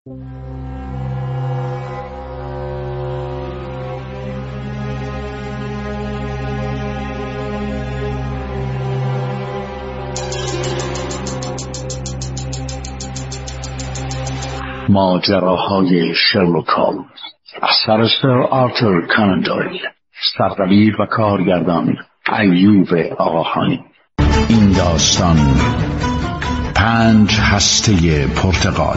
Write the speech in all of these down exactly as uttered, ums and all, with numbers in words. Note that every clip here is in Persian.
ماجراهای شرلوک هولمز اثر سر آرتور کانان دویل، سردبیر و کارگردان ایوب آقاخانی. این داستان پنج هسته پرتقال.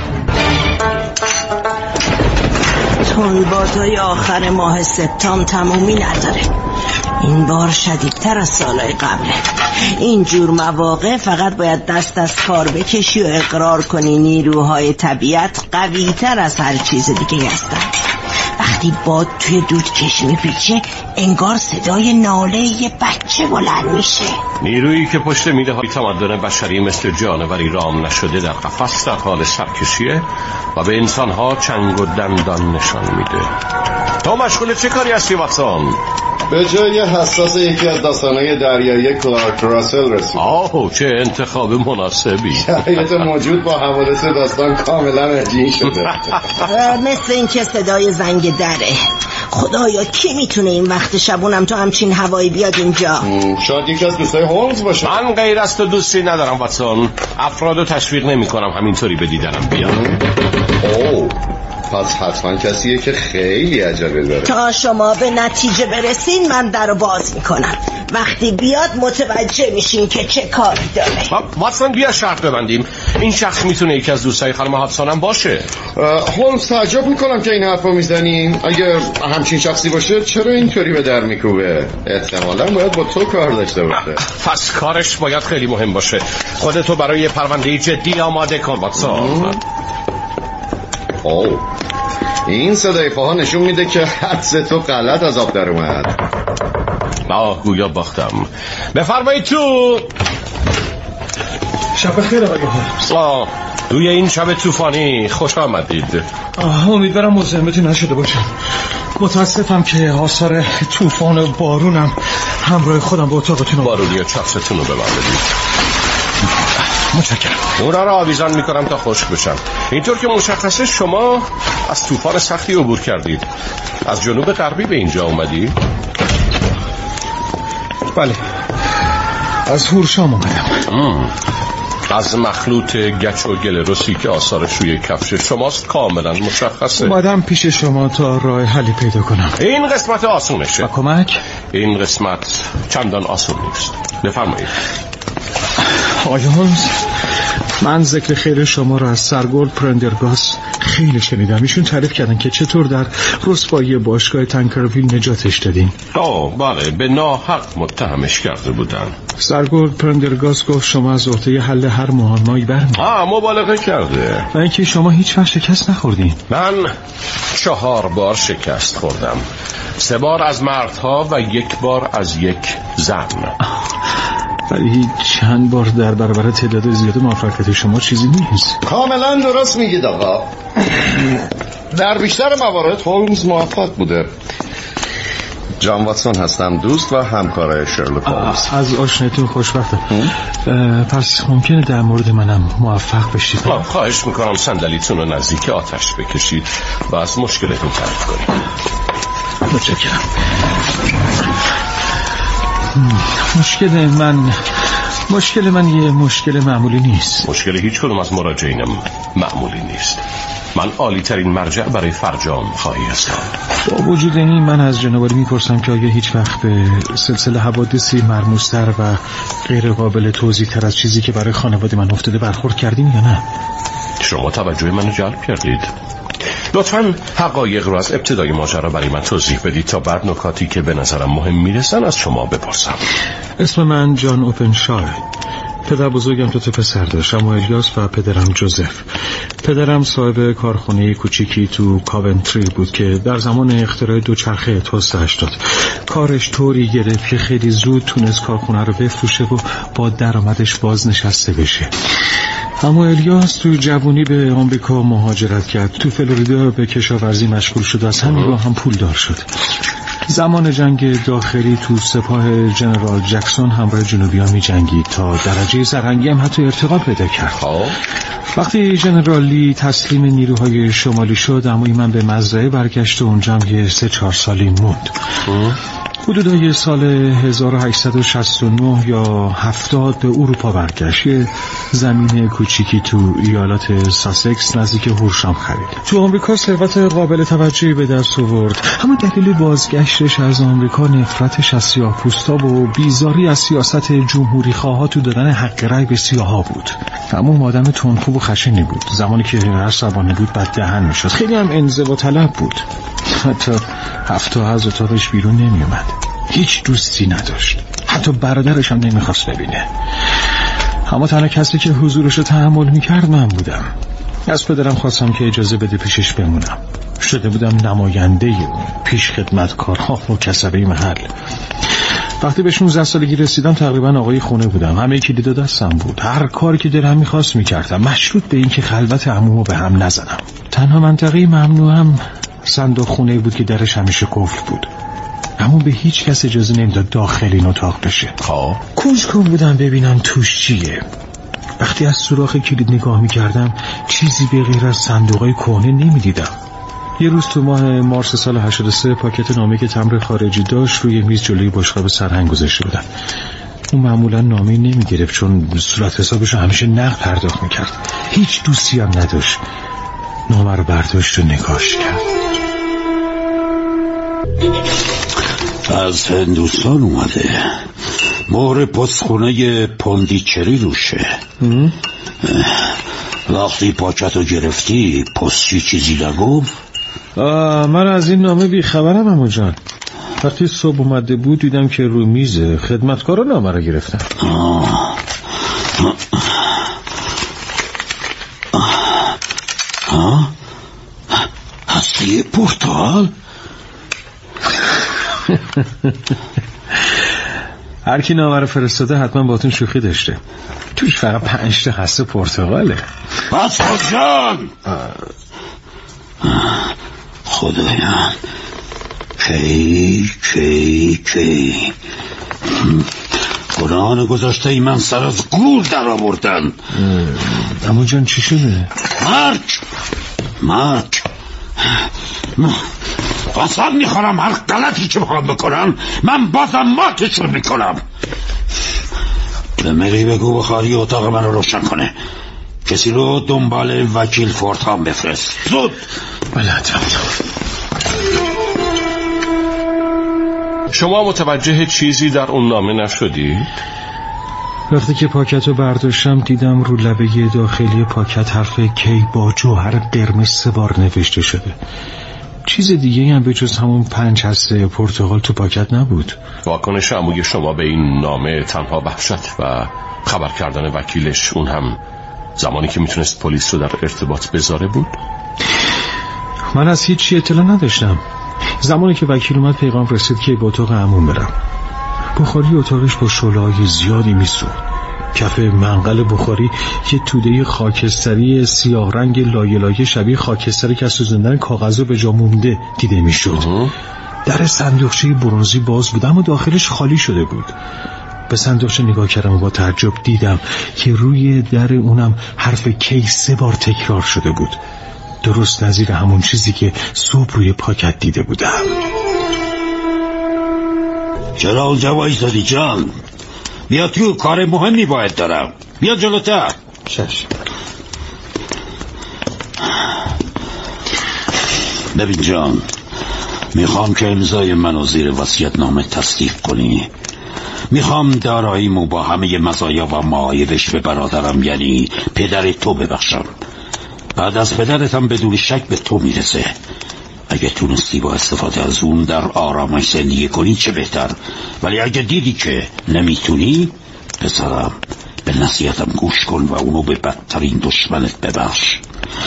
تندبادهای آخر ماه سپتامبر تمومی نداره. این بار شدیدتر از سالهای قبله. این جور مواقع فقط باید دست از کار بکشی و اقرار کنی نیروهای طبیعت قوی تر از هر چیز دیگه هستن. وقتی باد توی دودکش میپیچه انگار صدای ناله یه بچه بلند میشه. نیرویی که پشت میله های تمدن بشری مثل جانوری رام نشده در قفس در حال سرکشیه و به انسانها چنگ و دندان نشان میده. تو مشغول چه کاری هستی واتسون؟ به جای حساس یکی از داستانهای دریایی کلارک راسل رسید. آه چه انتخاب مناسبی. شرایط موجود با حوادث داستان کاملا عجین شده. مثل این که صدای زنگ دره. خدایا کی میتونه این وقت شبونم تو همچین هوایی بیاد اینجا؟ شاید یکی از دوستای هولمز باشه. من غیر از تو دوستی ندارم واتسون. افرادو تشویق نمی کنم همینطوری به دیدنم بیان. اوه پس حتما کسیه که خیلی عجله داره. تا شما به نتیجه برسین من درو باز میکنم. وقتی بیاد متوجه میشین که چه کاری داره. واتسون بیا شرط ببندیم. این شخص میتونه یکی از دوستای خانم هاتسون هم باشه. هولمز تعجب میکنم که این حرفو میزنین. اگر همچین شخصی باشه چرا اینطوری به در میکوبه؟ احتمالاً باید با تو کار داشته باشه. پس کارش باید خیلی مهم باشه. خودتو برای پرونده جدی آماده کن واتسون. اوه این صدای پاها نشون میده که حدس تو غلط از آب در اومد. آه گویا باختم. بفرمایید تو. شب بخیر آقای هولمز. آه روی این شب طوفانی خوش آمدید. آه امیدوارم مزاحمتون نشده باشم. متاسفم که آثار طوفان و بارونم همراه خودم به اتاقتون. بارونی و چفستون رو به من بدید. متشکرم. اونا رو آویزان میکنم تا خشک بشن. اینطور که مشخصه شما از طوفان سختی عبور کردید. از جنوب غربی به اینجا اومدی؟ بله از هورشام اومدم. ام. از مخلوط گچ و گلروسی که آثارش روی کفش شماست کاملا مشخصه. اومدم پیش شما تا راه حلی پیدا کنم. این قسمت آسونشه. با کمک؟ این قسمت چندان آسون نیست. بفرمایید. آقای هولمز من ذکر خیر شما را از سرگورد پرندرگاست خیلی شنیدم. ایشون تعریف کردن که چطور در رسوایی باشگاه تانکرویل نجاتش دادین. آه بله به ناحق متهمش کرده بودن. سرگورد پرندرگاست گفت شما از عهده حل هر معمایی برمی‌دارید. آه مبالغه کرده. و اینکه شما هیچ وقت شکست نخوردین. من چهار بار شکست خوردم. سه بار از مردها و یک بار از یک زن. ولی چند بار در برابر تعداد زیاد موفقیت شما چیزی نیست. کاملا درست میگید آقا. در بیشتر موارد هولمز موفق بوده. جان واتسون هستم، دوست و همکار شرلوک هولمز. از آشنایتون خوشبختم. پس ممکنه در مورد منم موفق بشید؟ خواهش میکنم صندلیتون رو نزدیک آتش بکشید و از مشکلتون تعریف کنید. متشکرم. مشکل من مشکل من یه مشکل معمولی نیست. مشکل هیچ کدوم از مراجعینم معمولی نیست. من عالی ترین مرجع برای فرجام خواهی هستم. با وجود این من از جناب میپرسم که آیا هیچ وقت به سلسله حوادثی مرموزتر و غیر قابل توضیح تر از چیزی که برای خانواده من افتاده برخورد کردیم یا نه؟ شما توجه منو جلب کردید. لطفاً حقایق رو از ابتدای ماجرا برای من توضیح بدید تا بعد نکاتی که به نظرم مهم میرسن از شما بپرسم. اسم من جان اوپنشای. پدر بزرگم تو پسر داشت، اما الیاس و پدرم جوزف. پدرم صاحب کارخانه کوچیکی تو کاونتری بود که در زمان اختراع دوچرخه توست هشتاد کارش طوری گرفت که خیلی زود تونست کارخانه رو بفروشه و با درآمدش بازنشسته بشه. اما الیاس تو جوونی به آمریکا مهاجرت کرد. تو فلوریدا به کشاورزی مشغول شد و از همین راه هم پولدار شد. زمان جنگ داخلی تو سپاه جنرال جکسون همراه جنوبی ها می جنگید تا درجه سرهنگی هم حتی ارتقا پیدا کرد. وقتی ژنرال لی تسلیم نیروهای شمالی شد، عموی من به مزرعه برگشت و اونجا هم یه سه چهار سالی موند. حدودای سال هزار و هشتصد و شصت و نه یا هفتاد به اروپا برگشت. یه زمین کوچیکی تو ایالات ساسکس نزدیک هورشام خرید. تو آمریکا ثروت قابل توجهی به دست آورد. اما دلیل بازگشتش از آمریکا نفرتش از سیاه‌پوستا و بیزاری از سیاست جمهوری خواها تو دادن حق رأی به سیاها بود. اما آدم تندخو و خشنی بود. زمانی که عصبانی بود بد دهن میشد. خیلی هم انزوا طلب بود. حتی هفته از اتاقش بیرون نمی اومد. هیچ دوستی نداشت. حتی برادرش هم نمیخواست ببینه. اما تنها کسی که حضورش رو تحمل میکرد من بودم. از پدرم خواستم که اجازه بده پیشش بمونم. شده بودم نماینده اون پیش خدمتکارها و کسبه محل. وقتی به شانزده سالگی رسیدم تقریبا آقای خونه بودم. همه کلیدا دستم بود. هر کاری که دلم میخواست میکردم، مشروط به این که خلوت عمومو به هم نزنم. تنها منطقه ممنوعم صندوق خونه بود که درش همیشه قفل بود. اما به هیچ کس اجازه نمیداد داخل این اتاق بشه. خب کنجکاو بودم ببینم توش چیه. وقتی از سوراخ کلید نگاه میکردم چیزی به غیر از صندوقای کهنه نمیدیدم. یه روز تو ماه مارس سال هشتاد و سه پاکت نامه که تمبر خارجی داشت روی میز جلوی بشقاب سرهنگ گذاشته بودم. اون معمولا نامه نمیگرفت چون صورت حسابش رو همیشه نقد پرداخت میکرد. هیچ دوستی هم نداشت. نامه رو برداشت و نگاش کرد. از هندوستان اومده. مهر پستخونه پوندیچری روشه. وقتی پاکت رو گرفتی پستچی چیزی نگفت؟ من از این نامه بیخبرم عمو جان. وقتی صبح اومده بود دیدم که رو میزه. خدمتکارا نامه رو گرفتن. آه. آه. هسته پرتقال؟ هر کی نامه رو فرستاده حتما باتون شوخی داشته. توش فقط پنج تا هسته پرتقاله. بسا جان خدایا کی کی کی قرآن گذاشته ای من سر از گور در آوردن. عمو جان چی شده؟ مرگ مرگ قسم میخورم هر غلطی که بخوام بکنم من بازم ماتشون میکنم. به مری بگو بخاری اتاق من رو روشن کنه. کسی رو دنبال وکیل فورتام بفرست زود. بله حتما. شما متوجه چیزی در اون نامه نشدید؟ وقتی که پاکت رو برداشتم دیدم رو لبه داخلی پاکت حرف کی با جوهر قرمز سه بار نوشته شده. چیز دیگه هم به جز همون پنج هسته پرتقال تو پاکت نبود. واکنش عموی شما به این نامه تنها وحشت و خبر کردن وکیلش، اون هم زمانی که میتونست پلیس رو در ارتباط بذاره بود؟ من از هیچ چی اطلاع نداشتم. زمانی که وکیل اومد پیغام رسید که به اتاق عموم برم. بخاری اتاقش با شعله‌های زیادی میسوخت. کف منقل بخاری یه توده خاکستری سیاه رنگ لایه لایه شبیه خاکستری که از سوزوندن کاغذ به جا مونده دیده میشد. در صندوقچه برنزی باز بود اما داخلش خالی شده بود. به صندوقچه نگاه کردم و با تعجب دیدم که روی در اونم حرف کی سه بار تکرار شده بود. درست نظیر همون چیزی که صبح روی پاکت دیده بودم. چرا اونجا وایسادی جان؟ بیا تو، کار مهمی باید دارم. بیا جلوتر. شش. ببین جان، میخوام که امضای منو زیر وصیت‌نامه تصدیق کنی. میخوام داراییمو با همه مزایا و معایبش به برادرم یعنی پدر تو ببخشم. بعد از پدرتم بدون شک به تو میرسه. اگه تونستی با استفاده از اون در آرامش زندگی کنی چه بهتر، ولی اگه دیدی که نمیتونی پسرم به نصیحتم گوش کن و اونو به بدترین دشمنت ببخش.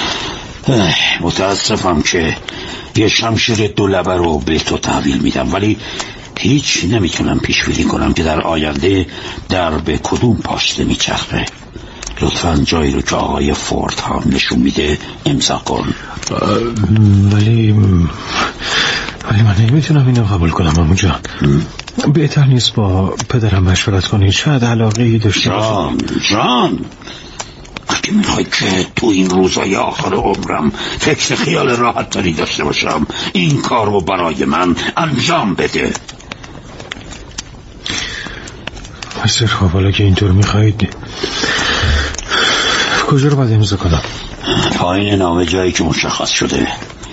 متاسفم که یه شمشیر دو لبه رو به تو تحویل میدم، ولی هیچ نمیتونم پیش بینی کنم که در آینده در به کدوم پاشته میچرخه. لطفاً جایی رو که آقای فورد هم نشون میده امضا کن. ولی ولی من نمیتونم اینو قبول کنم عمو جان. بهتر نیست با پدرم مشورت کنی؟ شاید علاقه ای داشته جان جان که میخوای که تو این روزای آخر عمرم فکر خیال راحت تری داشته باشم، این کار رو برای من انجام بده. مستر خواب، حالا که اینطور میخواید کجا رو باید امضا کنم؟ پایین نامه جایی که مشخص شده.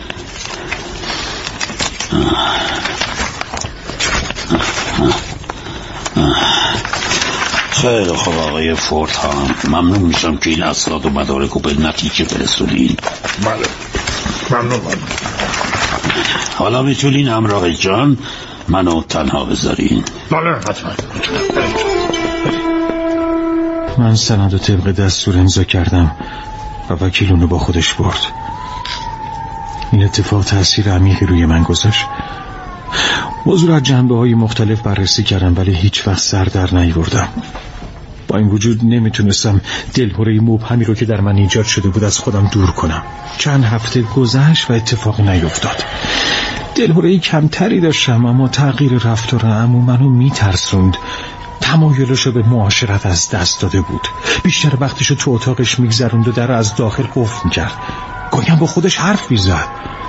خیلی خوب آقای فورد هم، ممنون میشم که این اسناد و مدارک رو به نتیجه برسونین. بله ممنون. بله. حالا میتونین همراه جان منو تنها بذارین؟ بله حتما. من سند و طبق دستور امضا کردم و وکیل اونو با خودش برد. این اتفاق تأثیر عمیقی روی من گذاشت. موضوع را از جنبه های مختلف بررسی کردم ولی هیچ وقت سر در نیاوردم. با این وجود نمیتونستم دلهره مبهمی رو که در من ایجاد شده بود از خودم دور کنم. چند هفته گذشت و اتفاقی نیفتاد. دلهره کمتری داشتم اما تغییر رفتار عمو منو میترسوند. تمایلشو به معاشرت از دست داده بود. بیشتر وقتشو تو اتاقش میگذروند و در از داخل قفل میکرد. گاهی با خودش حرف میزد.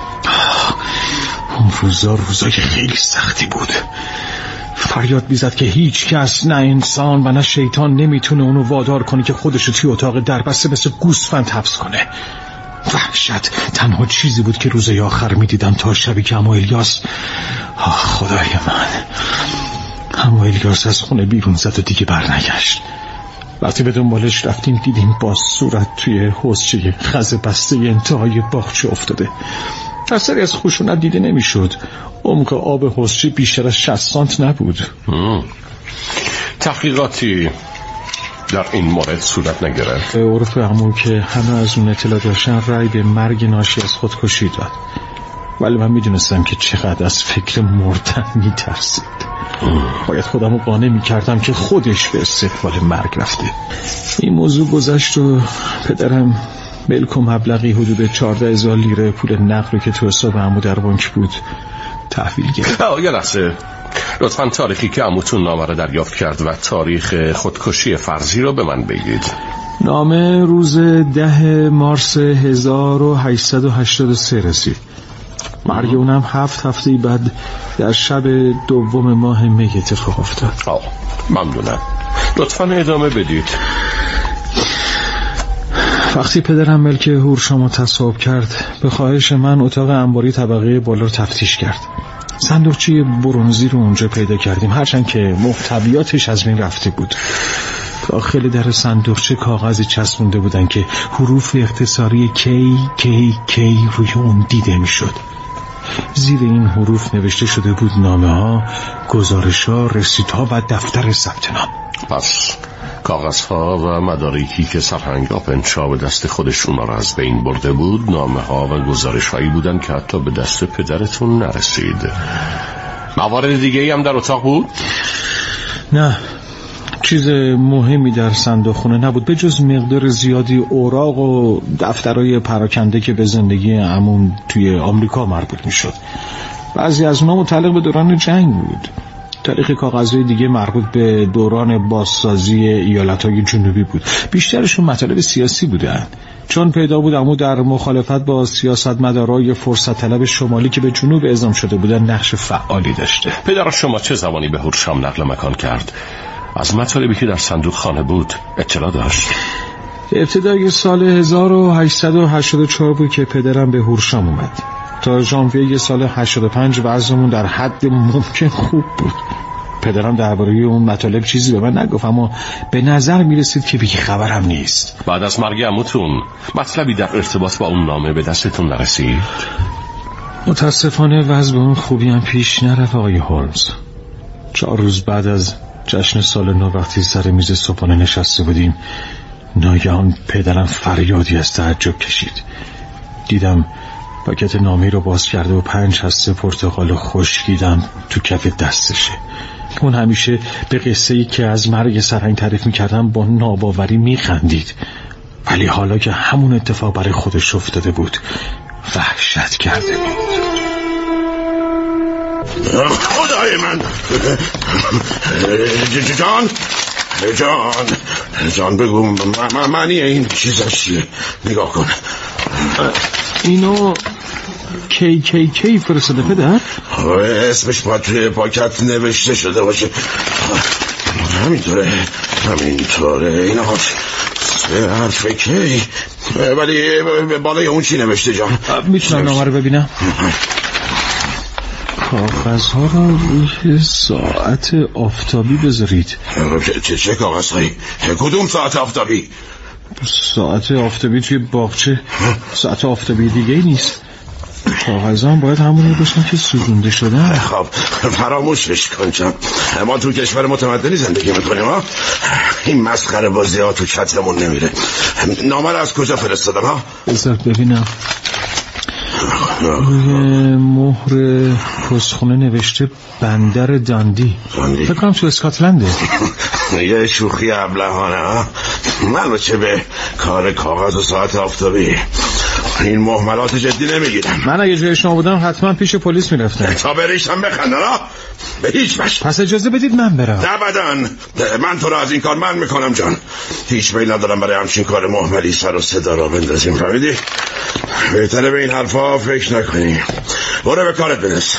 اون روزا روزای خیلی سختی بود. فریاد میزد که هیچ کس، نه انسان و نه شیطان، نمیتونه اونو وادار کنه که خودشو توی اتاق دربسته مثل گوسفند حبس کنه. وحشت تنها چیزی بود که روزای آخر میدیدم تا شبی که عمو الیاس، آه خدای من، عمو الیاس از خونه بیرون زد و دیگه برنگشت. وقتی به دنبالش رفتیم دیدیم با صورت توی حوضچه خز بسته انتهای باغچه افتاده. اثری از خشونت دیده نمیشد. عمق آب حوضچه بیشتر از شصت سانت نبود. تحقیقاتی در این مورد صورت نگرفت؟ به عرف عمو که همه از اون اطلاع داشتن رأی به مرگ ناشی از خودکشی داد، ولی من میدونستم که چقدر از فکر مردن میترسید. باید خودم رو قانع میکردم که خودش به استقبال مرگ رفته. این موضوع گذشت و پدرم ملک و مبلغی حدود چهارده هزار لیره پول نقد رو که تو حساب عمو در بانک بود تحویل گرفت. یه لحظه، لطفاً تاریخی که عموتون نامه رو دریافت کرد و تاریخ خودکشی فرضی رو به من بگید. نامه روز ده مارس هزار و هشتصد و هشتاد و سه رسید. مرگ اونم هفت هفته بعد در شب دوم ماه می اتفاق افتاد. آه ممنونم، لطفاً ادامه بدید. وقتی پدرم ملک هورشامو تصاحب کرد، به خواهش من اتاق انباری طبقه بالا رو تفتیش کرد. صندوقچه برنزی رو اونجا پیدا کردیم، هرچند که محتویاتش از بین رفته بود. داخل در صندوقچه کاغذی چسبونده بودن که حروف اختصاری کی کی کی روی اون دیده میشد. زیر این حروف نوشته شده بود نامه ها، گزارش ها، رسید ها و دفتر ثبت نام. پس کاغذها و مدارکی که سرهنگ آپنشا به دست خودشون را از بین برده بود نامه ها و گزارش هایی بودن که حتی به دست پدرتون نرسید. موارد دیگه هم در اتاق بود؟ نه، چیز مهمی در صندوق خونه نبود به جز مقدار زیادی اوراق و دفترهای پراکنده که به زندگی عموم توی آمریکا مربوط می شد. بعضی از اونها متعلق به دوران جنگ بود. تاریخ کاغذهای دیگه مربوط به دوران بازسازی ایالتهای جنوبی بود. بیشترشون مطالب سیاسی بودن، چون پیدا بود عمو در مخالفت با سیاستمدارای فرصت طلب شمالی که به جنوب اعزام شده بودن نقش فعالی داشته. پدر شما چه زمانی به هورشام نقل مکان کرد؟ از مطالبی که در صندوق خانه بود اطلاع داشت؟ ابتدای سال هزار و هشتصد و هشتاد و چهار بود که پدرم به هورشام اومد. تا ژانویه سال هشتاد و پنج وضعمون در حد ممکن خوب بود. پدرم درباره اون مطالب چیزی به من نگفت، اما به نظر میرسید که بی خبرم نیست. بعد از مرگ عموتون مطلبی در ارتباط با اون نامه به دستتون نرسید؟ متاسفانه وضع به اون خوبی هم پیش نرفت آقای هولمز. چهار روز بعد از جشن سال نو وقتی سر میز صبحانه نشسته بودیم، ناگهان پدرم فریادی از تعجب کشید. دیدم پاکت نامه‌ای رو باز کرده و پنج هسته پرتقال خشکیدم تو کف دستشه. اون همیشه به قصه‌ای که از مرگ سرهنگ تعریف می‌کردم با ناباوری می‌خندید، ولی حالا که همون اتفاق برای خودش افتاده بود وحشت کرده بود. خدای من، جان جان جان بگو معنی این چیزا چیه؟ نگاه کن. اینو کی کی کی فرستاده پدر؟ اسمش باید توی پاکت نوشته شده باشه. همینطوره همینطوره اینا سه حرف کی، ولی بالای اون چی نوشته جان؟ میتونم نامه رو ببینم؟ کاغذها رو روی ساعت آفتابی بذارید. چه چه کاغذهایی؟ کدوم ساعت آفتابی؟ ساعت آفتابی توی باغچه. ساعت آفتابی دیگه نیست. کاغذها هم باید همونی باشن که سوزونده شدن. خب فراموشش کن جان، ما تو کشور متمدنی زندگی میکنیم ها. این مسخره بازی ها تو چترمون نمیره. نامه رو از کجا فرستادم ها؟ بذار ببینم. روی مهر پستخونه نوشته بندر داندی. فکر کنم تو اسکاتلنده. یه شوخی ابلهانه ها. من چه به کار کاغذ و ساعت آفتابی، این مهملات جدی نمیگیرم. من اگه جای شما بودم حتما پیش پلیس میرفتم تا بریشم بخندن ها. به هیچ وجه. پس اجازه بدید من برم. نه بدن من تو را از این کار من میکنم جان. هیچ میل ندارم برای همچین کار مهملی سر و صدا را بندازیم. فهمیدی؟ بهتره به این حرفا فکر نکنی. برو به کارت برس.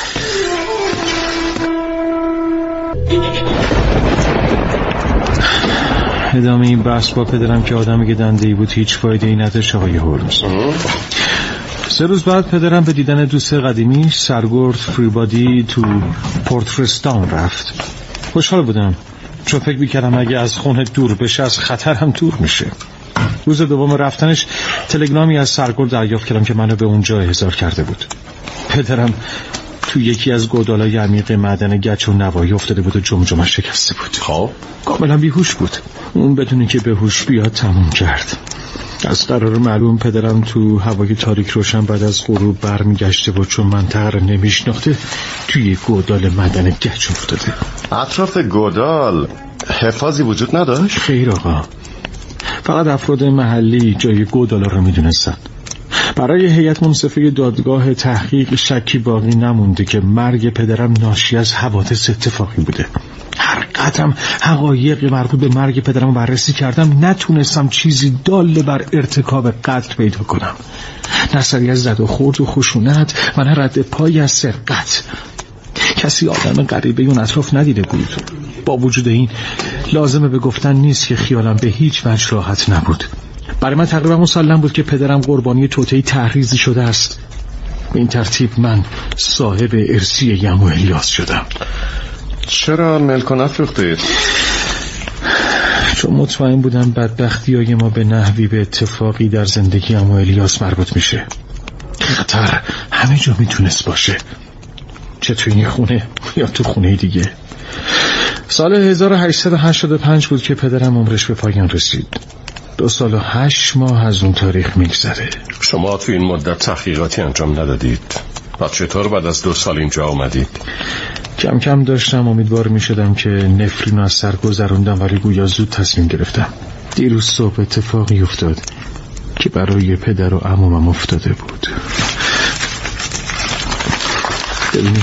ادامه این بحث با پدرم که آدم گدنده‌ای بود هیچ فایده ای نداشت آقای هولمز. سه روز بعد پدرم به دیدن دوست قدیمی سرگرد فریبادی تو پورترستان رفت. خوشحال بودم چون فکر میکردم اگه از خونه دور بشه از خطر هم دور میشه. روز دوم رفتنش تلگرامی از سرگرد دریافت کردم که منو به اونجا احضار کرده بود. پدرم تو یکی از گودالای عمیق معدن گچ و نوایی افتاده بود و جمجمه شکسته بود. خب کاملا بیهوش بود. اون بدونی که به هوش بیاد تموم کرد. از قرار معلوم پدرم تو هوای تاریک روشن بعد از غروب برمیگشته بود چون منطقه رو نمیشناخته توی گودال معدن گچ افتاده. اطراف گودال حفاظی وجود نداشت؟ خیر آقا، فقط افراد محلی جای گودالا رو میدونستن. برای هیئت منصفه دادگاه تحقیق شکی باقی نمونده که مرگ پدرم ناشی از حوادث اتفاقی بوده. هر قدم حقایق مربوط به مرگ پدرم بررسی کردم نتونستم چیزی دال بر ارتکاب قتل پیدا کنم. نه سری از زد و خورد و خشونت و نه رد پای از سرقت. کسی آدم غریبه اون اطراف ندیده بود. با وجود این لازمه به گفتن نیست که خیالم به هیچ وجه راحت نبود. برای من تقریبا مسلم بود که پدرم قربانی توطئه تحریزی شده است. به این ترتیب من صاحب ارثی یم و الیاس شدم. چرا ملک و نفروختید؟ چون مطمئن بودم بدبختی‌های ما به نحوی به اتفاقی در زندگی یم و الیاس مربوط میشه. خطر همه جا میتونست باشه، چه تو این خونه یا تو خونه دیگه. سال هزار و هشتصد و هشتاد و پنج بود که پدرم عمرش به پایان رسید. دو سال و هشت ماه از اون تاریخ میگذره. شما تو این مدت تحقیقاتی انجام ندادید؟ و چطور بعد از دو سال اینجا آمدید؟ کم کم داشتم امیدوار میشدم که نفرین از سر گذروندم، ولی گویا زود تصمیم گرفتم. دیروز صبح اتفاقی افتاد که برای پدر و عمومم افتاده بود. ببینید،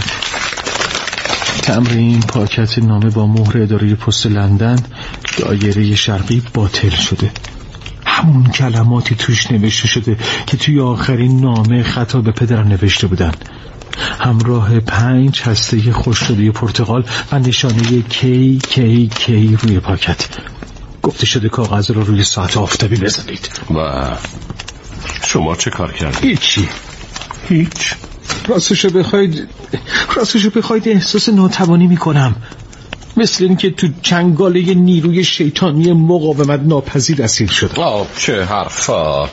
تمرین پاکت نامه با مهر اداره پست لندن دایره شرقی باطل شده. همون کلماتی توش نوشته شده که توی آخرین نامه خطاب به پدرم نوشته بودن، همراه پنج هسته خشک شده پرتقال و نشانه کی کی کی روی پاکت. گفته شده کاغذ رو روی ساعت آفتابی بزنید. و شما چه کار کردید؟ هیچی. هیچ. راستشو بخواید راستشو بخواید احساس ناتوانی میکنم، مثل این که تو چنگاله نیروی شیطانی مقاومت ناپذیر اسیر شد. آه چه حرفا.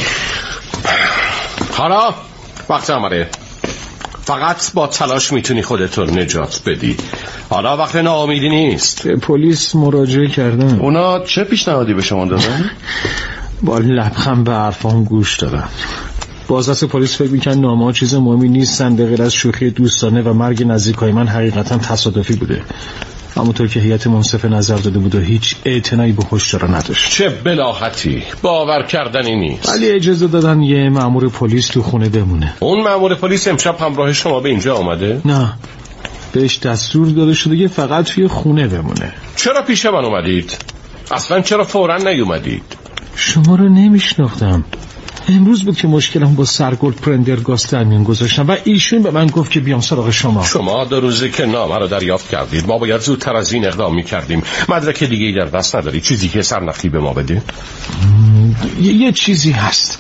حالا وقت آمده، فقط با تلاش میتونی خودت رو نجات بدی. حالا وقت ناامیدی نیست. به پلیس مراجعه کردم. اونا چه پیشنهادی به شما دادن؟ با لبخند به حرفام گوش دادم. بازرس پلیس فکر می‌کنه نامه‌ها چیز مهمی نیستن به غیر از شوخی دوستانه و مرگ نزدیکای من حقیقتا تصادفی بوده، همونطور که هیئت منصفه نظر داده بود و هیچ اعتنایی به هشدارا نداشت. چه بلاحتی، باور کردنی نیست. ولی اجازه دادن یه مأمور پلیس تو خونه بمونه. اون مأمور پلیس امشب همراه شما به اینجا آمده؟ نه، بهش دستور داده شده که فقط توی خونه بمونه. چرا پیش من اومدید؟ اصلا چرا فوراً نیومدید؟ شما رو نمیشناختم. امروز بود که مشکلم با سرگلد پرندرگاست در میون گذاشتم و ایشون به من گفت که بیام سراغ شما. شما دو روزه که نامه رو دریافت کردید، ما باید زودتر از این اقدام می‌کردیم. مدرک دیگه‌ای در دست نداری؟ چیزی که سرنخی به ما بده؟ یه چیزی هست.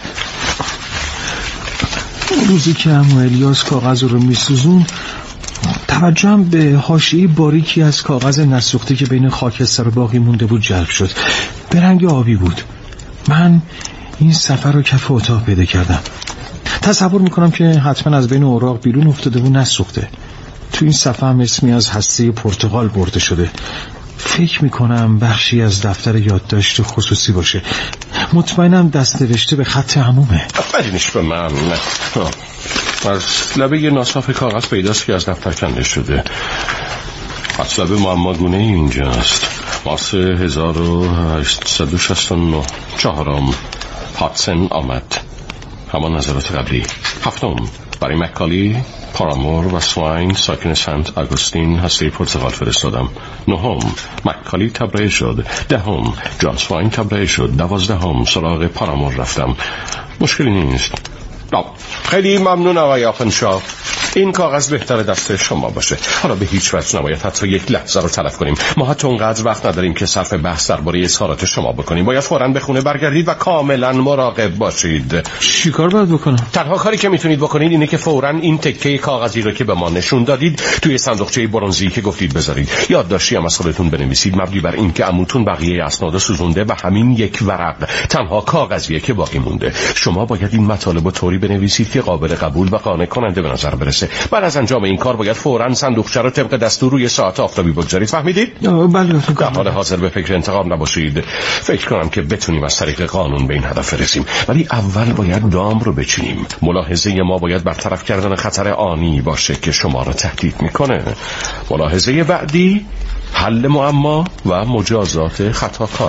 روزی که عمو الیاس کاغذ رو میسوزون، توجهم به حاشیه باریکی از کاغذ نسوخته که بین خاکستر و باقی مونده بود جلب شد. به رنگ آبی بود. من این سفر رو کف اتاق پیدا کردم. تصور میکنم که حتما از بین اوراق بیرون افتاده و نسوخته. تو این صفحه هم اسمی از هسته پرتغال برده شده. فکر میکنم بخشی از دفتر یادداشت خصوصی باشه. مطمئنم دست نوشته به خط عمومه. بدینش به من. از لبه یه ناصاف کاغذ پیداست که از دفتر کنده شده. مطلب معماگونه اینجاست. مارس هزار و هشتصد و شصت و نه چهارم هاتسن آمد. همان نظرات قبلی. هفتم برای مکالی پارامور و سواین ساکن سنت آگوستین هسته پرتغال فرستادم. نهم مکالی تبرئه شد. دهم جان سواین تبرئه شد. دوازدهم سراغ پارامور رفتم. مشکلی نیست. خیلی ممنون آقای آفنشاه. این کاغذ بهتر دست شما باشه. حالا به هیچ وجه نباید حتی یک لحظه رو تلف کنیم. ما حتی اونقدر وقت نداریم که صرف بحث درباره اظهارات شما بکنیم. باید فوراً به خونه برگردید و کاملا مراقب باشید. چی کار باید بکنم؟ تنها کاری که میتونید بکنید اینه که فوراً این تکه کاغذی رو که به ما نشون دادید توی صندوقچه برنزی که گفتید بذارید. یادداشتی هم از خودتون بنویسید مبنی بر این که عموتون بقیه اسناد سوزونده و همین یک ورق تنها کاغذیه که باقی مونده. شما باید این مطالب رو طوری بنویسید که قابل قبول و قانع کننده به نظر برسه. بعد از انجام این کار باید فوراً صندوقچه رو طبق دستور روی ساعت آفتابی بگذارید. فهمیدید؟ بله. در حال حاضر به فکر انتقام نباشید. فکر کنم که بتونیم از طریق قانون به این هدف برسیم، ولی اول باید دام رو بچینیم. ملاحظه ما باید برطرف کردن خطر آنی باشه که شما را تهدید میکنه. ملاحظه بعدی حل معما و مجازات خطاکار.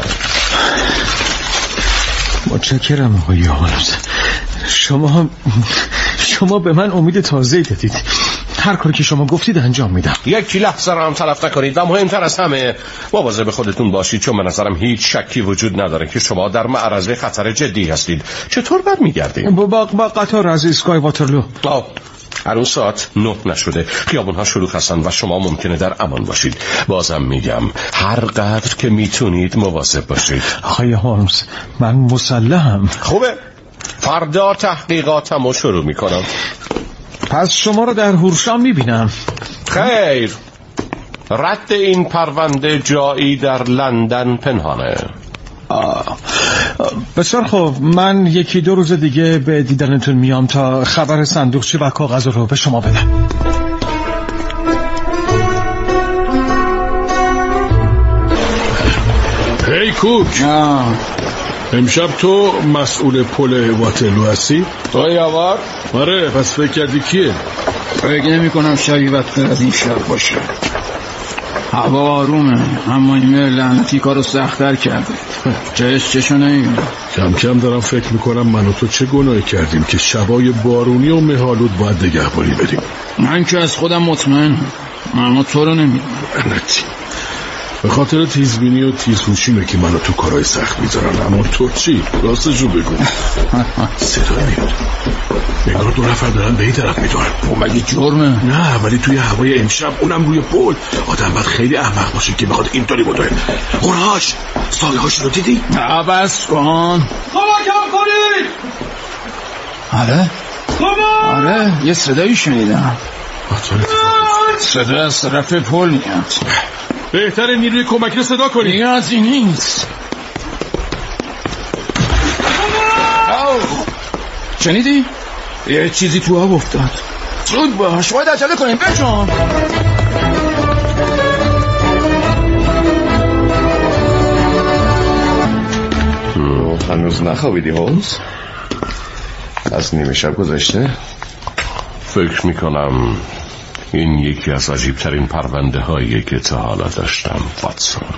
متشکرم آقای هولمز. شما شما به من امید تازه‌ای دادید. هر کاری که شما گفتید انجام میدم. یک لحظه را هم تلف نکنید و مهمتر از همه مواظب خودتون باشید، چون به نظرم هیچ شکی وجود نداره که شما در معرض خطر جدی هستید. چطور بد میگردید؟ با, با قطار از اسکای واترلو. آه هنوز ساعت نه نشده. خیابونها شلوغ هستند و شما ممکنه در امان باشید. بازم میگم هر قدر که میتونید مواظب باشید. آقای هولمز من مسلحم. خوبه، فردا تحقیقاتمو شروع میکنم. پس شما رو در هورشام میبینم. خیر، رد این پرونده جایی در لندن پنهانه. بسیار خوب، من یکی دو روز دیگه به دیدنتون میام تا خبر صندوقچه و کاغذ رو به شما بدم. هی کوک، امشب تو مسئول پل واترلو هستی؟ تو یاوار؟ آره، پس فکر کردی کیه؟ فکر نمی کنم شبی بدتر از این شب باشه. هوا آرومه، اما این لعنتی کارو سخت‌تر کرده. چش چشو نمیبینم. کم کم دارم فکر میکنم من و تو چه گناهی کردیم که شبای بارونی و مه‌آلود باید نگهبانی بریم. من که از خودم مطمئنم، اما تو رو نمیدونم. لعنتی، به خاطر تیزبینی و تیزهوشیمه که منو تو کارهای سخت میذارن. اما تو چی؟ راستشو بگو. صدا میاد، انگار دو نفر دارن به این طرف میدونن. خب مگه جرمه؟ نه، ولی توی هوای امشب، اونم روی پل، آدم باید خیلی احمق باشه که بخواد اینطوری بدوه. اونهاش سایه هاش رو دیدی؟ نه بس کن. کمکم کنید. آره آره یه صدایی شنیدم. صدا از طرف پل میاد. بهتره نیروی کمکی رو صدا کنی. دیگه از این نیست. شنیدی؟ یه چیزی تو آب افتاد. زود باش، باید عجله کنیم. بجان هنوز نخوابیدی هولمز؟ از نیمه شب گذشته؟ فکر میکنم این یکی از عجیبترین پرونده هایی که تا حالا داشتم، واتسون.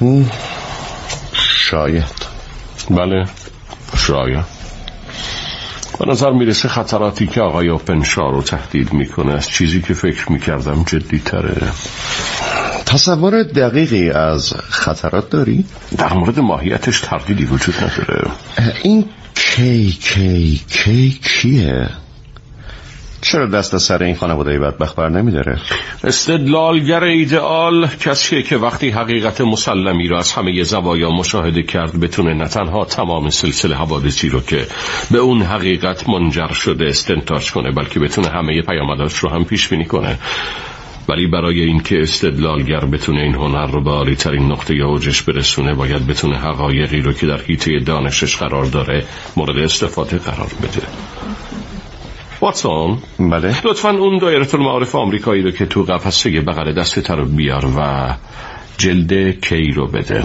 شاید. بله، شاید. به نظر میرسه خطراتی که آقای اوپنشا رو تهدید میکنه از چیزی که فکر میکردم جدی تره. تصور دقیقی از خطرات داری؟ در مورد ماهیتش تردیدی وجود نداره. این کی کی کی کیه؟ چرا دست از سر این خانواده بدبخت بر نمیداره؟ استدلالگر ایدئال کسیه که وقتی حقیقت مسلمی را از همه زوایا مشاهده کرد بتونه نه تنها تمام سلسله حوادثی رو که به اون حقیقت منجر شده استنتاج کنه، بلکه بتونه همه پیامداش رو هم پیش بینی کنه. ولی برای اینکه استدلالگر بتونه این هنر رو به عالی‌ترین نقطه اوجش برسونه، باید بتونه حقایقی رو که در حیطه دانشش قرار داره مورد استفاده قرار بده. واتسون، بله؟ لطفاً اون دایره المعارف آمریکایی رو که تو قفسه بغل دستت رو بیار و جلد کی رو بده.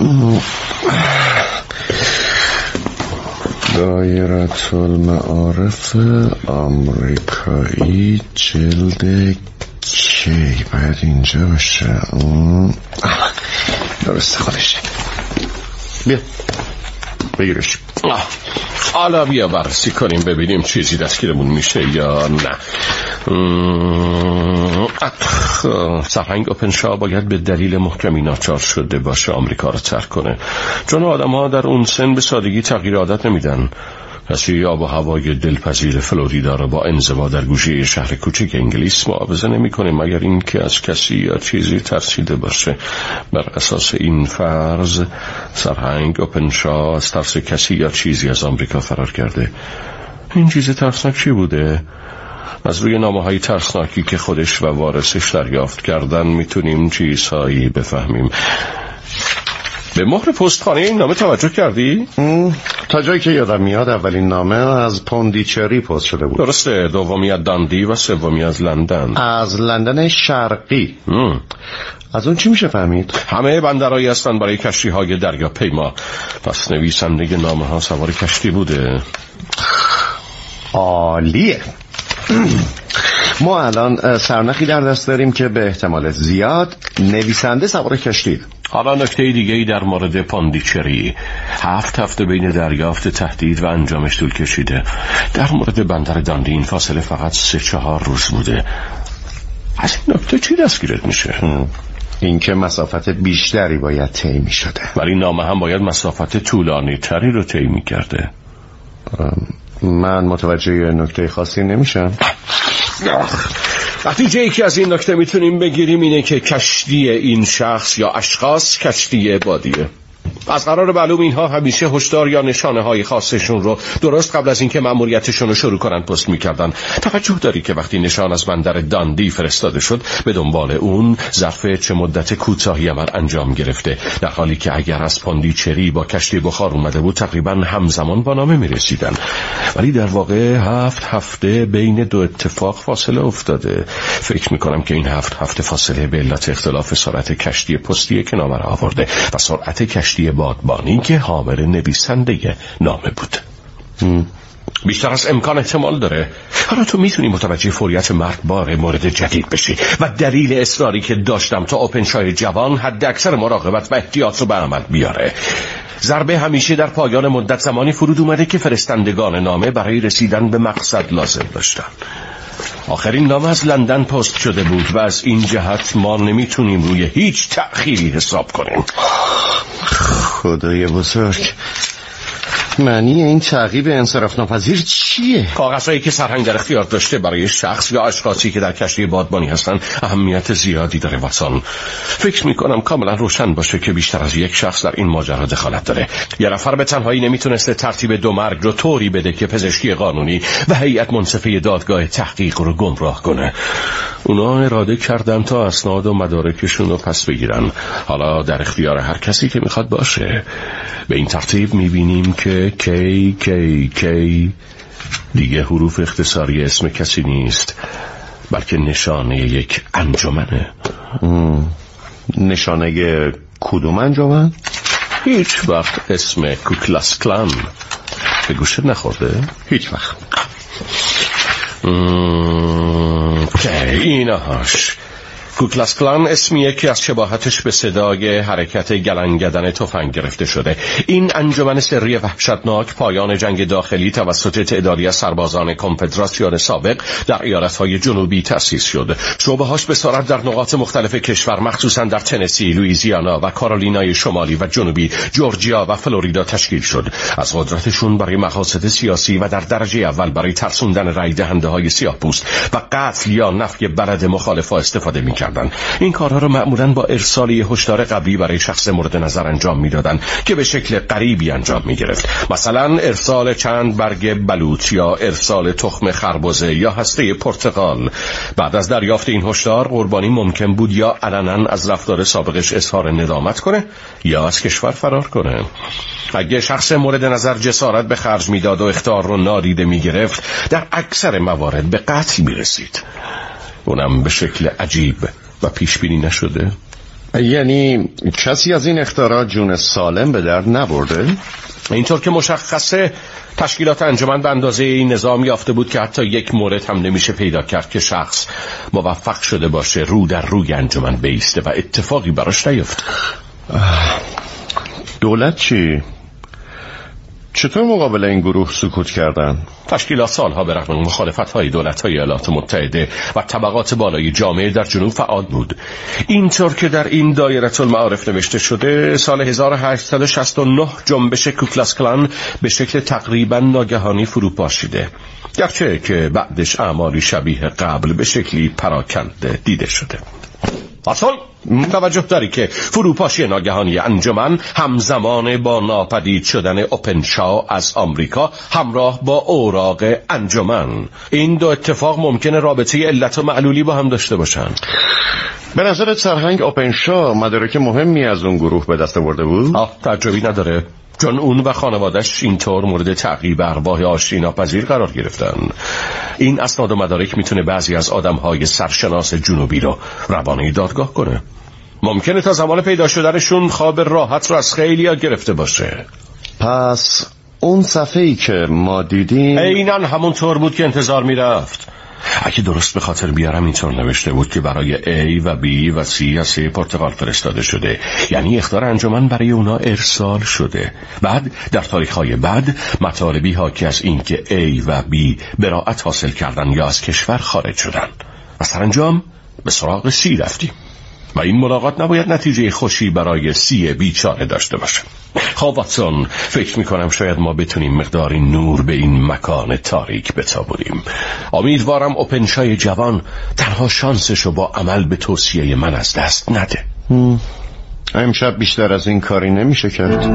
دایره المعارف آمریکایی جلد کی باید اینجا باشه. درسته خودشه. بیا بگیرش. حالا بیا بررسی کنیم ببینیم چیزی دستگیرمون میشه یا نه. سرهنگ اوپنشا باید به دلیل محکمی ناچار شده باشه آمریکا رو ترک کنه، چون آدم ها در اون سن به سادگی تغییر عادت نمیدن. کسی آب و هوای دلپذیر فلوریدا رو با انزوا در گوشه شهر کوچک انگلیس معاوضه نمی‌کنه مگر اینکه از کسی یا چیزی ترسیده باشه. بر اساس این فرض سرهنگ اوپنشا از ترس کسی یا چیزی از آمریکا فرار کرده. این چیز ترسناک چی بوده؟ از روی نامه‌های ترسناکی که خودش و وارثش دریافت کردن میتونیم چیزهایی بفهمیم. به مهر پستخانه این نامه توجه کردی؟ تا جایی که یادم میاد اولین نامه از پوندیچری پست شده بود. درسته، دومی از داندی و سومی از لندن. از لندن شرقی. ام. از اون چی میشه فهمید؟ همه بندرهایی هستن برای کشتی های دریا پیما. پس نویسنده نامه ها سوار کشتی بوده. عالیه. ما الان سرنخی در دست داریم که به احتمال زیاد نویسنده سوار کشتی. حالا نکته دیگه‌ای در مورد پوندیچری. هفت هفته بین دریافت تهدید و انجامش طول کشیده. در مورد بندر داندی این فاصله فقط سه چهار روز بوده. از این نکته چی دستگیرت میشه؟ این که مسافت بیشتری باید طی می‌شده. ولی نامه هم باید مسافت طولانی تری رو طی می‌کرده. من متوجه نکته خاصی نمیشم. نتیجه ای که از این نکته میتونیم بگیریم اینه که کشتی این شخص یا اشخاص کشتی عبادیه. از قرار معلوم اینها همیشه هشدار یا نشانه های خاصشون رو درست قبل از اینکه مأموریتشون رو شروع کنن پست میکردن. توجه داری که وقتی نشان از بندر داندی فرستاده شد به دنبال اون ظرف چه مدت کوتاهی عمل انجام گرفته، در حالی که اگر از پوندیچری با کشتی بخار اومده بود تقریبا همزمان با نامه میرسیدن. ولی در واقع هفت هفته بین دو اتفاق فاصله افتاده. فکر میکنم که این هفت هفته فاصله به علت اختلاف سرعت کشتی پستیه که نامه را آورده و سرعت کشتی بادبانی که حامل نویسنده نامه بود. م. بیشتر از امکان احتمال داره. حالا تو میتونی متوجه فوریت مرگبار مورد جدید بشی و دلیل اصراری که داشتم تا اوپنشای جوان حد اکثر مراقبت و احتیاط رو به عمل بیاره. ضربه همیشه در پایان مدت زمانی فرود اومده که فرستندگان نامه برای رسیدن به مقصد لازم داشتن. آخرین نامه از لندن پست شده بود و از این جهت ما نمیتونیم روی هیچ تأخیری حساب کنیم. خدای بزرگ، معنی این تعقیب انصراف ناپذیر چیه؟ کاغذهایی که سرهنگ در اختیار داشته برای شخص یا اشخاصی که در کشتی بادبانی هستن اهمیت زیادی داره واتسون. فکر میکنم کاملا روشن باشه که بیشتر از یک شخص در این ماجرا دخالت داره. یه نفر به تنهایی نمیتونسته ترتیب دو مرگ رو طوری بده که پزشکی قانونی و هیئت منصفه دادگاه تحقیق رو گمراه کنه. اونا اراده کردن تا اسناد و مدارکشون رو پس بگیرن. حالا در اختیار هر کسی که میخواد باشه. به این ترتیب میبینیم که کی کی کی دیگه حروف اختصاری اسم کسی نیست، بلکه نشانه یک انجمنه. نشانه کدوم انجمن؟ هیچ وقت اسم کوکلاس کلان به گوشت نخورده؟ هیچ وقت. کی اینهاش کوکلاس کلان اسمیه که از شباهتش به صدای حرکت گلنگدن تفنگ گرفته شده. این انجمن سری وحشتناک پایان جنگ داخلی توسط تعدادی از سربازان کنفدراسیون سابق در ایالت‌های جنوبی تأسیس شد. شعبه‌هاش به سرعت در نقاط مختلف کشور مخصوصاً در تنسی، لوئیزیانا و کارولینای شمالی و جنوبی، جورجیا و فلوریدا تشکیل شد. از قدرتشون برای مقاصد سیاسی و در درجه اول برای ترسوندن رای دهنده‌های سیاه‌پوست و قتل یا نفی بلد مخالفا استفاده می‌کردن. این کارها را معمولاً با ارسال هشدار قبلی برای شخص مورد نظر انجام می‌دادن که به شکل غریبی انجام می‌گرفت. مثلا ارسال چند برگ بلوط یا ارسال تخم خربزه یا هسته پرتقال. بعد از دریافت این هشدار قربانی ممکن بود یا علنا از رفتار سابقش اظهار ندامت کنه یا از کشور فرار کنه. اگه شخص مورد نظر جسارت به خرج میداد و اخطار رو نادیده میگرفت، در اکثر موارد به قتل میرسید، اونم به شکل عجیب و پیش بینی نشده. یعنی کسی از این اختراع جون سالم به درد نبرده؟ اینطور که مشخصه تشکیلات انجمن به اندازه این نظام یافته بود که حتی یک مورد هم نمیشه پیدا کرد که شخص موفق شده باشه رو در روی انجمن بیسته و اتفاقی براش نیفته. دولت چی؟ چطور مقابل این گروه سکوت کردن؟ تشکیلات سالها به رغم مخالفت‌های دولت‌های ایالات متحده و طبقات بالای جامعه در جنوب فعال بود. اینطور که در این دایره المعارف نوشته شده، سال هزار و هشتصد و شصت و نه جنبش کوکلاس کلان به شکل تقریبا ناگهانی فرو پاشیده، گرچه که بعدش اعمالی شبیه قبل به شکلی پراکنده دیده شده. اصلا توجه داری که فروپاشی ناگهانی انجمن همزمان با ناپدید شدن اوپنشا از آمریکا همراه با اوراق انجمن. این دو اتفاق ممکنه رابطه علت و معلولی با هم داشته باشن. به نظرت سرهنگ اوپنشا مدارک مهمی از اون گروه به دست آورده بود؟ آه تعجبی نداره، چون اون و خانوادش اینطور مورد تعقیب ارواح آشتیناپذیر قرار گرفتن. این اسناد و مدارک میتونه بعضی از آدمهای سرشناس جنوبی رو روانه دادگاه کنه. ممکنه تا زمان پیدا شدنشون خواب راحت رو از خیلیا گرفته باشه. پس اون صفحه‌ای که ما دیدیم عیناً همونطور بود که انتظار میرفت. اگه درست به خاطر بیارم اینطور نوشته بود که برای A و B و C هسته پرتغال فرستاده شده، یعنی اخطار انجمن برای اونا ارسال شده. بعد در تاریخ‌های بعد مطالبی حاکی از این که A و B براءت حاصل کردن یا از کشور خارج شدن و سرانجام به سراغ C رفتیم و این ملاقات نباید نتیجه خوشی برای سی بیچاره داشته باشه. خب واتسون، فکر میکنم شاید ما بتونیم مقداری نور به این مکان تاریک بتابونیم. امیدوارم اوپنشای جوان تنها شانسشو با عمل به توصیه من از دست نده. امشب بیشتر از این کاری نمیشه کرد.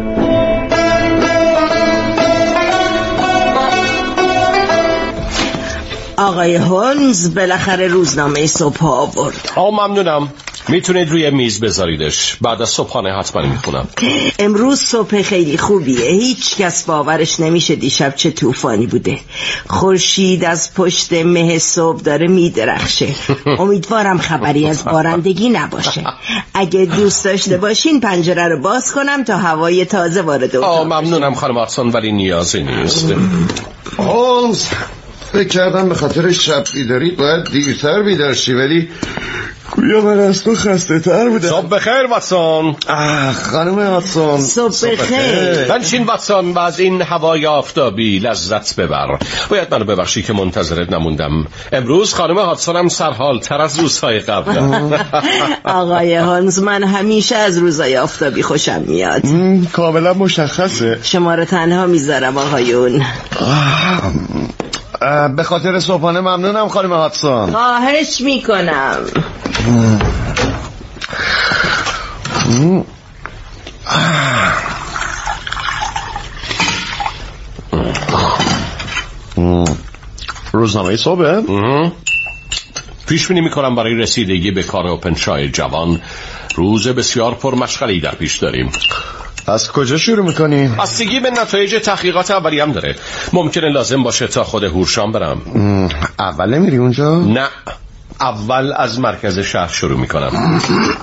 آقای هولمز بالاخره روزنامه صبح آورد. آه ممنونم. میتونید روی میز بذاریدش، بعد از صبحانه حتما میخونم. امروز صبح خیلی خوبیه، هیچ کس باورش نمیشه دیشب چه طوفانی بوده. خورشید از پشت مه صبح داره میدرخشه. امیدوارم خبری از بارندگی نباشه. اگه دوست داشته باشین پنجره رو باز کنم تا هوای تازه وارد اتاق آه ممنونم خانم آتسون، ولی نیازی نیست. هولمز، فکر کردم به خاطر شب بیداری باید دیرتر بیدار شی، ولی گویا من از تو خسته تر بودم. صبح بخیر واتسون. خانم واتسون صبح بخیر. بنشین واتسون و از این هوای آفتابی لذت ببر. باید منو ببخشی که منتظرت نموندم. امروز خانم واتسون هم سرحال تر از روزهای قبل. آقای هولمز، من همیشه از روزهای آفتابی خوشم میاد. کاملا مشخصه. شما رو تنها میذارم آقایون. به خاطر صبحانه ممنونم خانم هاتسون. خواهش میکنم. روزنامه صبح پیش بینی میکنم برای رسیدگی به کار اوپنشای جوان روز بسیار پرمشغله‌ای در پیش داریم. از کجا شروع میکنیم؟ بستگی به نتایج تحقیقات اولیه هم داره. ممکنه لازم باشه تا خود هورشام برم. اول میری اونجا؟ نه، اول از مرکز شهر شروع میکنم.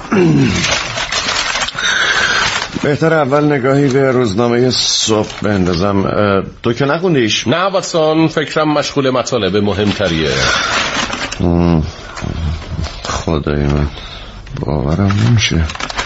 بهتر اول نگاهی به روزنامه صبح بندازم. تو که نخوندیش؟ نه واتسون، فکرم مشغول مطالب مهمتریه. خدای من. باورم نمیشه.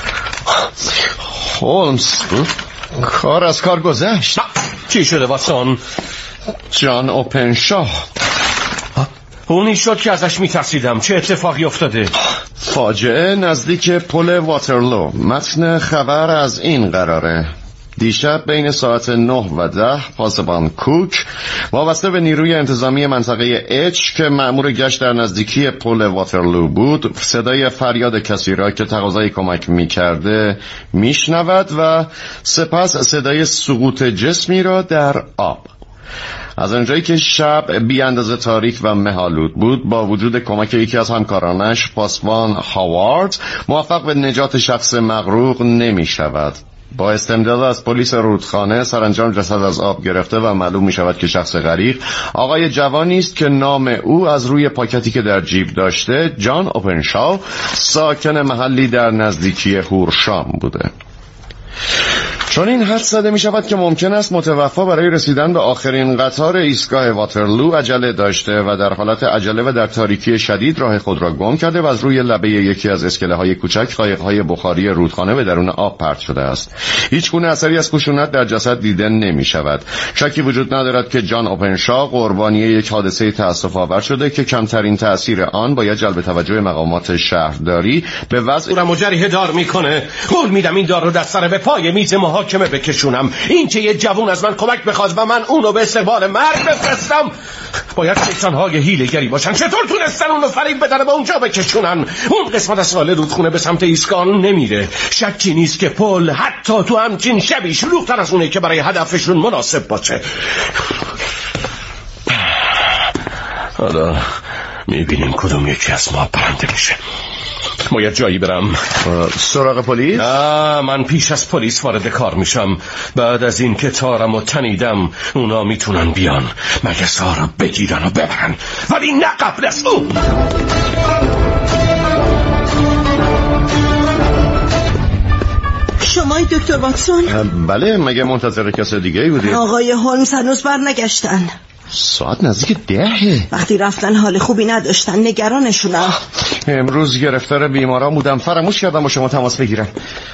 هولمز کار از کار گذشت. چی شده واتسون؟ جان اوپنشا. اونی شد که ازش میترسیدم. چه اتفاقی افتاده؟ فاجعه نزدیک پل واترلو. متن خبر از این قراره: دیشب بین ساعت نه و ده پاسبان کوک وابسته به نیروی انتظامی منطقه اچ که مأمور گشت در نزدیکی پل واترلو بود صدای فریاد کسی را که تقاضای کمک می‌کرده میشنود و سپس صدای سقوط جسمی را در آب. از اونجایی که شب بی اندازه تاریک و مه‌آلود بود، با وجود کمک یکی از همکارانش پاسبان هاوارد موفق به نجات شخص مغروق نمی شود. با استمداد از پلیس رودخانه سرانجام جسد از آب گرفته و معلوم می شود که شخص غریق آقای جوانی است که نام او از روی پاکتی که در جیب داشته جان اوپنشا، ساکن محلی در نزدیکی هورشام بوده. چون این حد زده می شود که ممکن است متوفا برای رسیدن به آخرین قطار ایستگاه واترلو عجله داشته و در حالت عجله و در تاریکی شدید راه خود را گم کرده و از روی لبه یکی از اسکله های کوچک قایق‌های بخاری رودخانه به درون آب پرت شده است. هیچ گونه اثری از خشونت در جسد دیده نمی شود. شکی وجود ندارد که جان اوپنشا قربانی یک حادثه تأسف آور شده که کمترین تأثیر آن باید جلب توجه مقامات شهرداری به وضع را مجریه دار میکنه. قول میدم این دار رو در سر به پای میز محاکمه بکشونم. این که یه جوون از من کمک بخواد و من اونو به استقبال مرگ بفرستم، باید شیطان‌های حیله‌گری باشن. چطور تونستن اونو فریب بدن و اونجا بکشونن؟ اون قسمت از سال رودخونه به سمت ایسکان نمیره. شکی نیست که پل حتی تو همچین شبی شلوغ‌تر از اونه که برای هدفشون مناسب باشه. حالا میبینیم کدوم یکی از ما برنده میشه. باید جایی برم. سراغ پلیس؟ نه، من پیش از پلیس وارد کار میشم. بعد از این که تارم و تنیدم اونا میتونن بیان مگسا رو بگیرن و ببرن، ولی نه قبل از اون. شمای دکتر واتسون؟ بله، مگه منتظر کسی دیگه ای بودی؟ آقای هولمز هنوز بر نگشتن. ساعت نزدیک دهه. وقتی رفتن حال خوبی نداشتن، نگرانشونم. امروز گرفتار بیماران بودم، فراموش کردم با شما تماس بگیرم.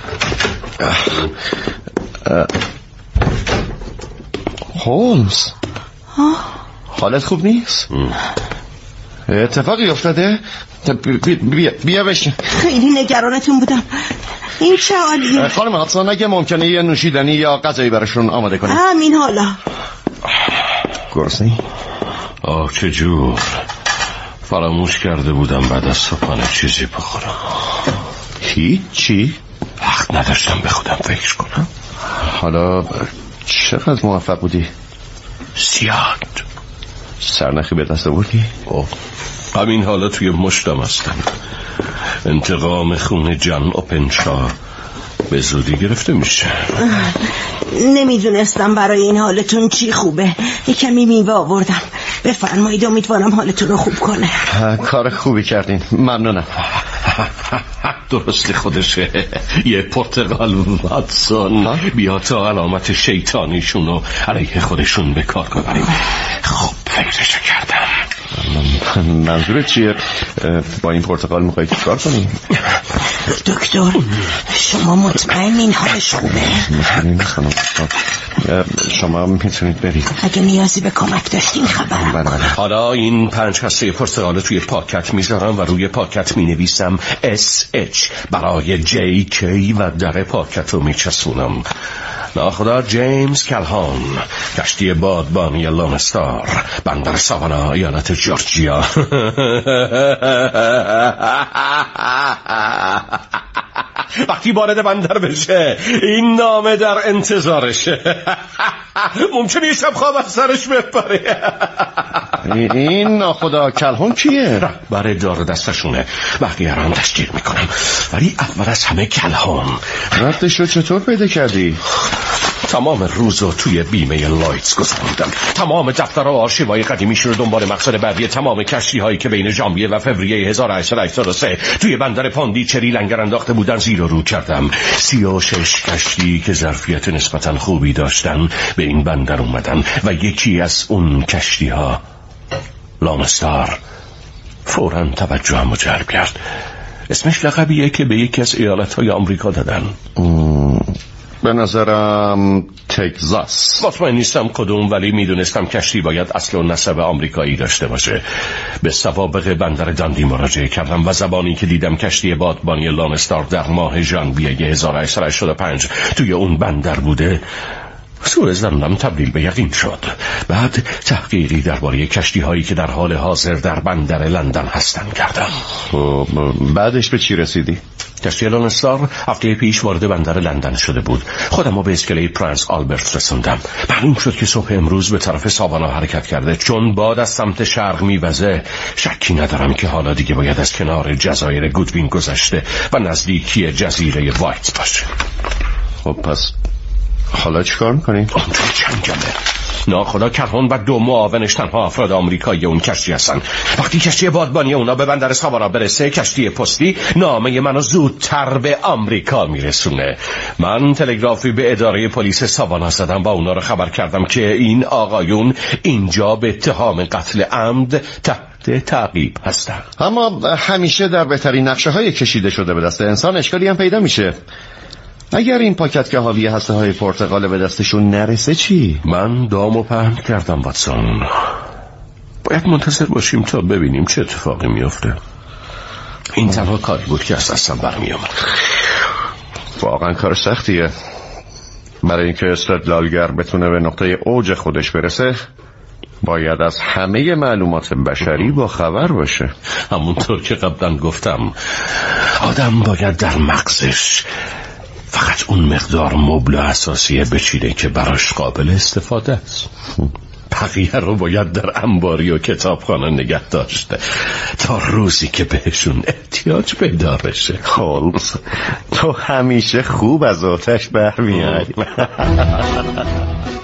هولمز، حالت خوب نیست؟ اتفاقی افتاده؟ بیا بیا بشین. خیلی نگرانتون بودم. این چه حالیه؟ خانم هاتسون، اگه ممکنه یه نوشیدنی یا غذایی براشون آماده کنید. همین حالا. گرسنه‌ای؟ آه چه جور. فراموش کرده بودم بعد از صبحانه چیزی بخورم. هیچی؟ وقت نداشتم به خودم فکر کنم. حالا چقدر موفق بودی؟ زیاد. سرنخی به دست آوردی؟ اوه همین حالا توی مشتم هستم. انتقام خون جان اوپنشا به زودی گرفته میشه. نمیدونستم برای این حالتون چی خوبه. یک کمی میوه آوردم، بفرمایید، امیدوارم حالتون رو خوب کنه. کار خوبی کردین، ممنونم. درست خودشه. یه پرتقال واتسون. بیا تا علامت شیطانیشون رو علیه خودشون به کار ببریم. خوب فکرشو کردم. منظورت چیه؟ با این پرتقال میخوایی چی کار کنی؟ دکتر، شما مطمئنین حالش خوبه؟ مطمئنین خانم. شما میتونید برید. اگه نیازی به کمک داشتین خبرم کن. حالا این پنج کاسه پرتقال توی پاکت میذارم و روی پاکت مینویسم اس اچ برای جی کی و در پاکت رو میچسونم. ناخدا جیمز کلهان، کشتی بادبانی لونستار، بندر ساوانا، ایالت جورجیا. وقتی وارد بندر بشه این نامه در انتظارشه. ممکنه یه شب خواب از سرش بپره. این ناخدا کلهان کیه؟ برای دار دستشونه. بقیه را تشکیل میکنم، ولی اول از همه کلهان. رفتش رو چطور پیدا کردی؟ تمام روزو توی بیمه لایتس گذروندم. تمام دفتر و آرشیوهای قدیمیش رو دنبال مقصد بعدی تمام کشتی هایی که بین ژانویه و فوریه هزار و هشتصد و هشتاد و سه توی بندر پاندیچری لنگر انداخته بودن زیر و رو کردم. سی و شش کشتی که ظرفیت نسبتا خوبی داشتن به این بندر اومدن و یکی از اون کشتی ها، لونستار، فوراً توجهم جلب کرد. اسمش لقبیه که به یکی از ایالت‌های آمریکا دادن. به نظرم تگزاس. مطمئن نیستم کدوم، ولی میدونستم کشتی باید اصل و نسب آمریکایی داشته باشه. به سوابق بندر داندی مراجعه کردم و زبانی که دیدم کشتی بادبانی لانستار در ماه ژانویه هزار و هشتصد و هشتاد و پنج توی اون بندر بوده، سوء ظنم تبدیل به یقین شد. بعد تحقیقی درباره کشتی هایی که در حال حاضر در بندر لندن هستن کردم. بعدش به چی رسیدی؟ کشتی لانستار هفته پیش وارد بندر لندن شده بود. خودم رو به اسکله پرنس آلبرت رسوندم. معلوم شد که صبح امروز به طرف ساوانا حرکت کرده. چون باد از سمت شرق میوزه، شکی ندارم که حالا دیگه باید از کنار جزایر گودوین گذشته و نزدیکی جزیره وایت باشه. خب پس حالا چیکار میکنیم؟ آنجا چنگمه. ناخدا کرهون و دو معاونش تنها افراد آمریکایی اون کشتی هستن. وقتی کشتی بادبانی اونا به بندر ساوانا برسه، کشتی پستی نامه منو زودتر به آمریکا میرسونه. من تلگرافی به اداره پلیس ساوانا زدم و اونا رو خبر کردم که این آقایون اینجا به اتهام قتل عمد تحت تعقیب هستن. اما همیشه در بهترین نقشه های کشیده شده به دست انسان اشکالی هم پیدا میشه. اگر این پاکت که حاوی هسته های پرتقال به دستشون نرسه چی؟ من دامو پهن کردم واتسون. باید منتظر باشیم تا ببینیم چه اتفاقی میفته. این تنها کاری بود که از دستم برمی آمد. واقعا کار سختیه. برای اینکه استدلالگر بتونه به نقطه اوج خودش برسه، باید از همه معلومات بشری با خبر باشه. همونطور که قبلا گفتم، آدم باید در مغزش فقط اون مقدار مبل اساسیه بچینه که براش قابل استفاده است. بقیه رو باید در انباری و کتابخانه نگه داشته تا روزی که بهشون احتیاج پیدا بشه. هولمز، تو همیشه خوب از آتش برمیای.